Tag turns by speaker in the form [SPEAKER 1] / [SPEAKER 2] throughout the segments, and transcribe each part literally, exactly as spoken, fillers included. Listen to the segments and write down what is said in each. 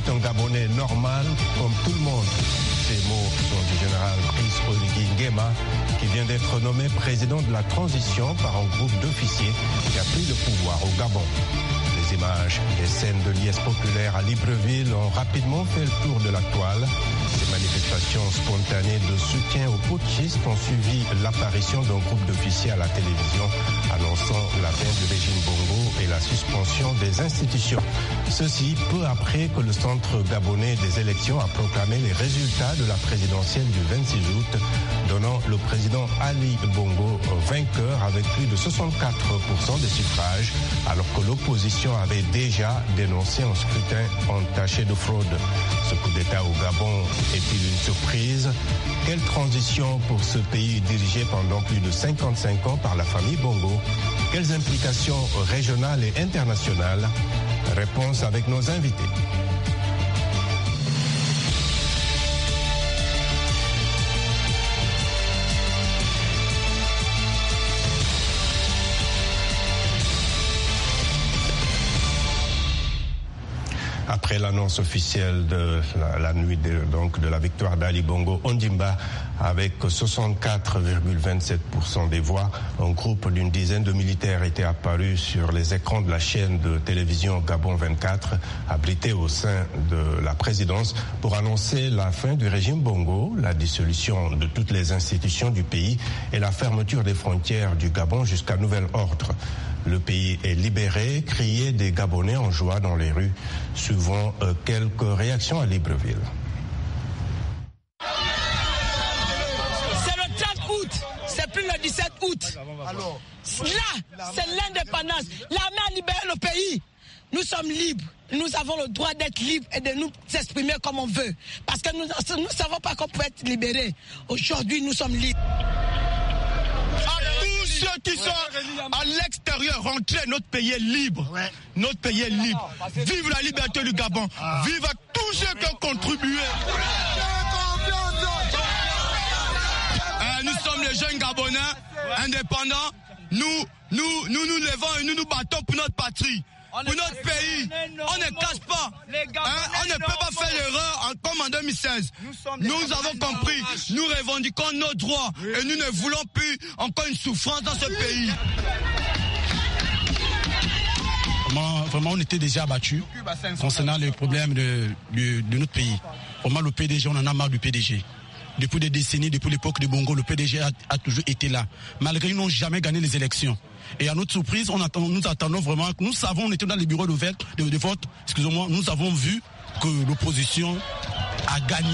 [SPEAKER 1] C'est un Gabonais normal comme tout le monde. Ces mots sont du général Brice Oligui Nguema, qui vient d'être nommé président de la transition par un groupe d'officiers qui a pris le pouvoir au Gabon. Les images des scènes de liesse populaire à Libreville ont rapidement fait le tour de la toile. Ces manifestations spontanées de soutien aux putschistes ont suivi l'apparition d'un groupe d'officiers à la télévision annonçant la fin du régime Bongo et la suspension des institutions. Ceci peu après que le Centre gabonais des élections a proclamé les résultats de la présidentielle du vingt-six août, donnant le président Ali Bongo vainqueur avec plus de soixante-quatre pour cent des suffrages, alors que l'opposition avait déjà dénoncé un scrutin entaché de fraude. Ce coup d'État au Gabon est-il une surprise? Quelle transition pour ce pays dirigé pendant plus de cinquante-cinq ans par la famille Bongo? Quelles implications régionales et internationales? Réponse avec nos invités. Après l'annonce officielle de la, la nuit de, donc de la victoire d'Ali Bongo Ondimba avec soixante-quatre virgule vingt-sept pour cent des voix, un groupe d'une dizaine de militaires était apparu sur les écrans de la chaîne de télévision Gabon vingt-quatre, abrité au sein de la présidence, pour annoncer la fin du régime Bongo, la dissolution de toutes les institutions du pays et la fermeture des frontières du Gabon jusqu'à nouvel ordre. Le pays est libéré, criaient des Gabonais en joie dans les rues, suivant euh, quelques réactions à Libreville.
[SPEAKER 2] C'est le trente août, c'est plus le dix-sept août. Là, c'est l'indépendance. L'armée a libéré le pays. Nous sommes libres. Nous avons le droit d'être libres et de nous exprimer comme on veut. Parce que nous ne savons pas qu'on peut être libérés. Aujourd'hui, nous sommes libres.
[SPEAKER 3] Ceux qui sont à l'extérieur, rentrez, notre pays est libre. Notre pays est libre. Vive la liberté du Gabon. Vive à tous ceux qui ont contribué. Euh, nous sommes les jeunes Gabonais indépendants. Nous, nous, nous nous levons et nous nous battons pour notre patrie. Pour notre pays, on ne casse pas. Hein, on ne peut pas faire l'erreur comme en deux mille seize. Nous avons compris, nous revendiquons nos droits et nous ne voulons plus encore une souffrance dans ce pays.
[SPEAKER 4] Vraiment, vraiment on était déjà abattus concernant les problèmes de, de, de notre pays. Vraiment, le P D G, on en a marre du P D G. Depuis des décennies, depuis l'époque de Bongo, le P D G a, a toujours été là. Malgré qu'ils n'ont jamais gagné les élections. Et à notre surprise, on attend, nous attendons vraiment, nous savons, on était dans les bureaux de vote, de, de vote, excusez-moi, nous avons vu que l'opposition a gagné.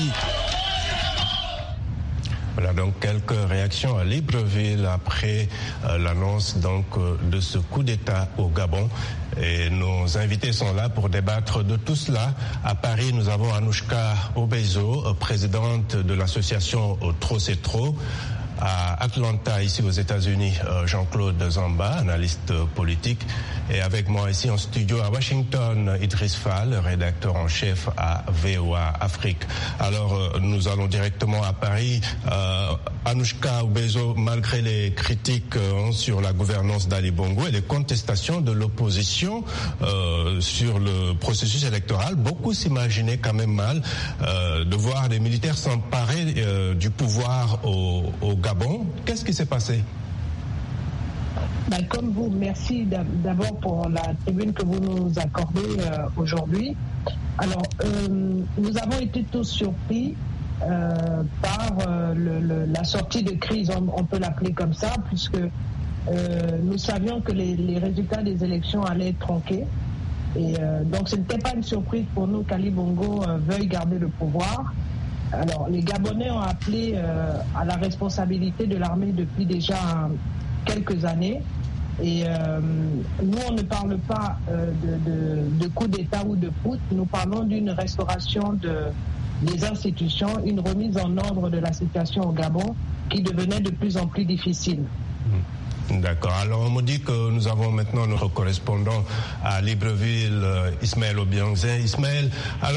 [SPEAKER 1] Voilà donc quelques réactions à Libreville après euh, l'annonce donc euh, de ce coup d'État au Gabon. Et nos invités sont là pour débattre de tout cela. À Paris, nous avons Anouchka Obezo, euh, présidente de l'association Trop c'est trop. À Atlanta, ici aux États-Unis, euh, Jean-Claude Zamba, analyste euh, politique. Et avec moi ici en studio à Washington, Idriss Fall, rédacteur en chef à V O A Afrique. Alors, euh, nous allons directement à Paris. Euh, Anouchka Obezo, malgré les critiques euh, sur la gouvernance d'Ali Bongo et les contestations de l'opposition euh, sur le processus électoral, beaucoup s'imaginaient quand même mal euh, de voir les militaires s'emparer euh, du pouvoir au, au Gabon. Qu'est-ce qui s'est passé?
[SPEAKER 5] Ben, comme vous, merci d'abord pour la tribune que vous nous accordez euh, aujourd'hui. Alors, euh, nous avons été tous surpris euh, par euh, le, le, la sortie de crise, on, on peut l'appeler comme ça, puisque euh, nous savions que les, les résultats des élections allaient être tronqués. Et euh, donc, ce n'était pas une surprise pour nous qu'Ali Bongo euh, veuille garder le pouvoir. Alors, les Gabonais ont appelé euh, à la responsabilité de l'armée depuis déjà euh, quelques années. Et euh, nous, on ne parle pas euh, de, de, de coup d'État ou de putsch. Nous parlons d'une restauration de, des institutions, une remise en ordre de la situation au Gabon qui devenait de plus en plus difficile.
[SPEAKER 1] D'accord. Alors, on me dit que nous avons maintenant notre correspondant à Libreville, Ismaël Obiangzin. Ismaël, alors